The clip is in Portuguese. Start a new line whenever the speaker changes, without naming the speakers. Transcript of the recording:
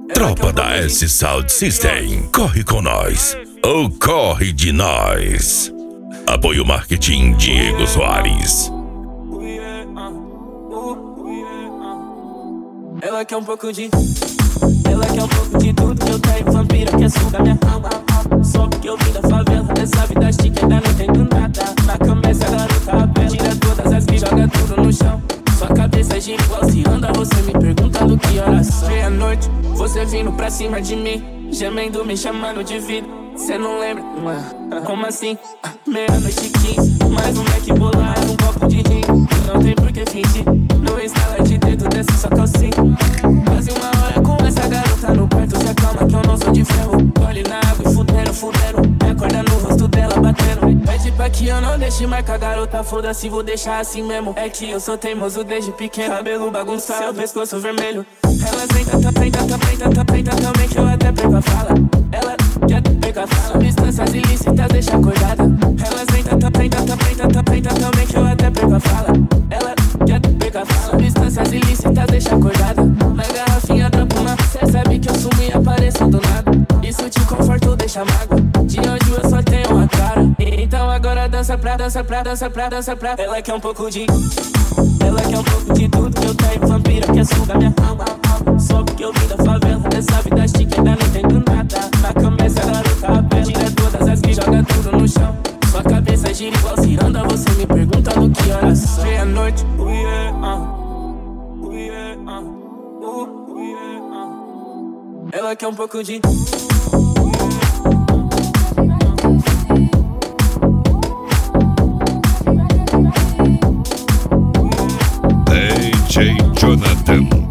Tropa da S Sound System, corre com nós ou corre de nós. Apoio Marketing Diego Soares.
Ela quer um pouco de tudo que eu tenho. Vampira quer sugar minha alma. Só porque eu vim da favela, dessa vida chique ainda não entendo nada. Na cabeça garota bela, tira todas as que joga tudo no chão. Sua cabeça gira igual se anda, você me perguntando que horas são. Meia-noite, você vindo pra cima de mim, gemendo, me chamando de vida. Cê não lembra? Como assim? Meia-noite 15, mais um Mac bolar, um copo de rim. Não tem por que fingir, não instala de dedo, desce sua calcinha. Quase uma hora com essa garota no quarto, se acalma que eu não sou de ferro. Olhe na água e fudendo, me acorda no rosto dela batendo. Pede pra que eu não deixe marcar, garota, foda-se, vou deixar assim mesmo. É que eu sou teimoso desde pequeno, cabelo bagunçado, seu pescoço vermelho. Ela tenta também que eu até perco a fala. Ela já pega a fala, substâncias ilícitas deixa acordada. Ela tenta também que eu até perco a fala. Ela já pega a fala, substâncias ilícitas deixa acordada. Na garrafinha da puma, cê sabe que eu sumi e apareço do nada. Isso te conforta, deixa mágoa. De hoje eu só tenho uma cara. Então agora dança pra. Ela quer um pouco de tudo que eu tenho. Vampira quer sugar minha alma. Só porque eu vim da favela, dessa vida chique ainda não entendo nada. Na cabeça garota bela, tira todas as que joga tudo no chão. Sua cabeça gira igual se anda, você me perguntando que horas são. Meia-noite, ela quer um pouco de
DJ Jonathan.